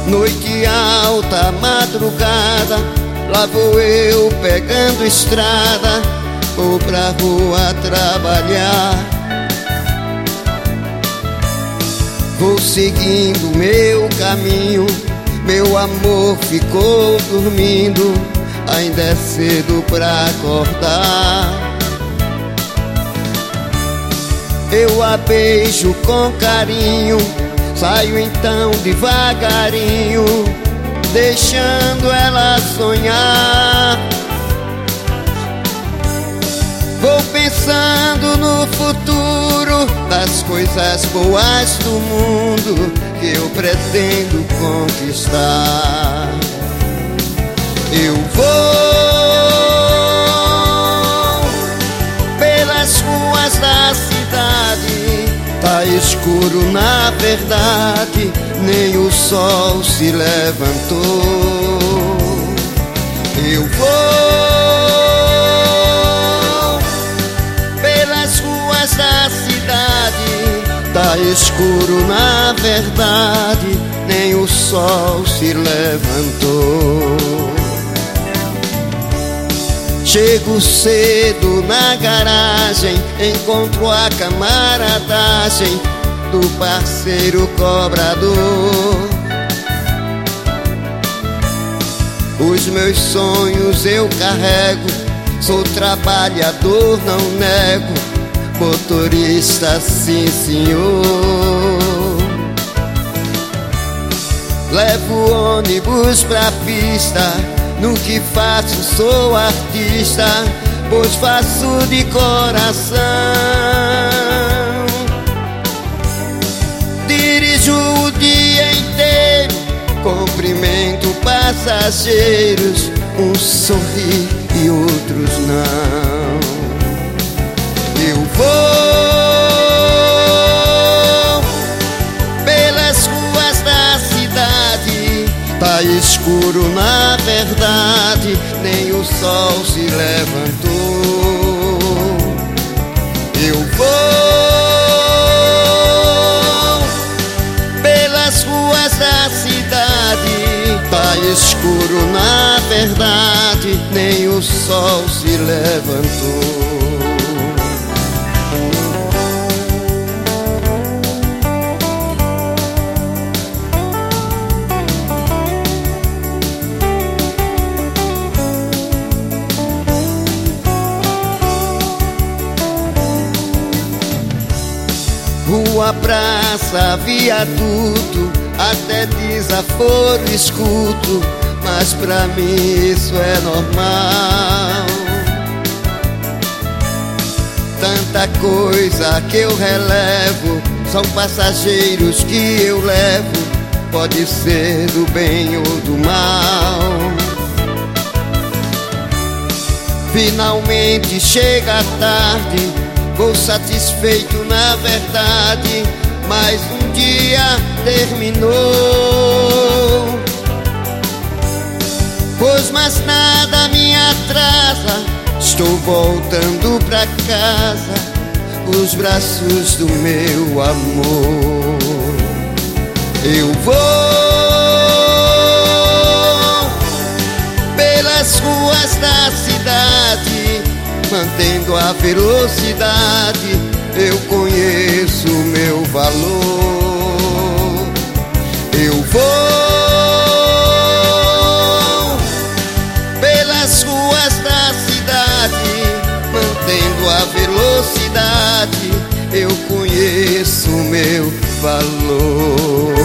Noite alta, madrugada, lá vou eu pegando estrada, vou pra rua trabalhar. Vou seguindo meu caminho, meu amor ficou dormindo, ainda é cedo pra acordar. Eu a beijo com carinho, saio então devagarinho, deixando ela sonhar. Vou pensando no futuro, das coisas boas do mundo que eu pretendo conquistar. Eu vou pelas ruas da cidade, tá escuro na verdade, nem o sol se levantou. Eu vou pelas ruas da cidade, tá escuro na verdade, nem o sol se levantou. Chego cedo na garagem, encontro a camaradagem do parceiro cobrador. Os meus sonhos eu carrego, sou trabalhador, não nego, motorista sim senhor. Levo ônibus pra pista, no que faço sou artista, pois faço de coração. Dirijo o dia inteiro, cumprimento passageiros, uns sorri e outros não. Eu vou pelas ruas da cidade, tá escuro na verdade, nem o sol se levantou. Eu vou pelas ruas da cidade, tá escuro na verdade, nem o sol se levantou. Rua, praça, viaduto, até desaforo escuto, mas pra mim isso é normal. Tanta coisa que eu relevo, são passageiros que eu levo, pode ser do bem ou do mal. Finalmente chega a tarde, vou satisfeito na verdade, mais um dia terminou. Pois mais nada me atrasa, estou voltando pra casa, os braços do meu amor. Eu vou pelas ruas da cidade, mantendo a velocidade, eu conheço o meu valor. Eu vou pelas ruas da cidade, mantendo a velocidade, eu conheço o meu valor.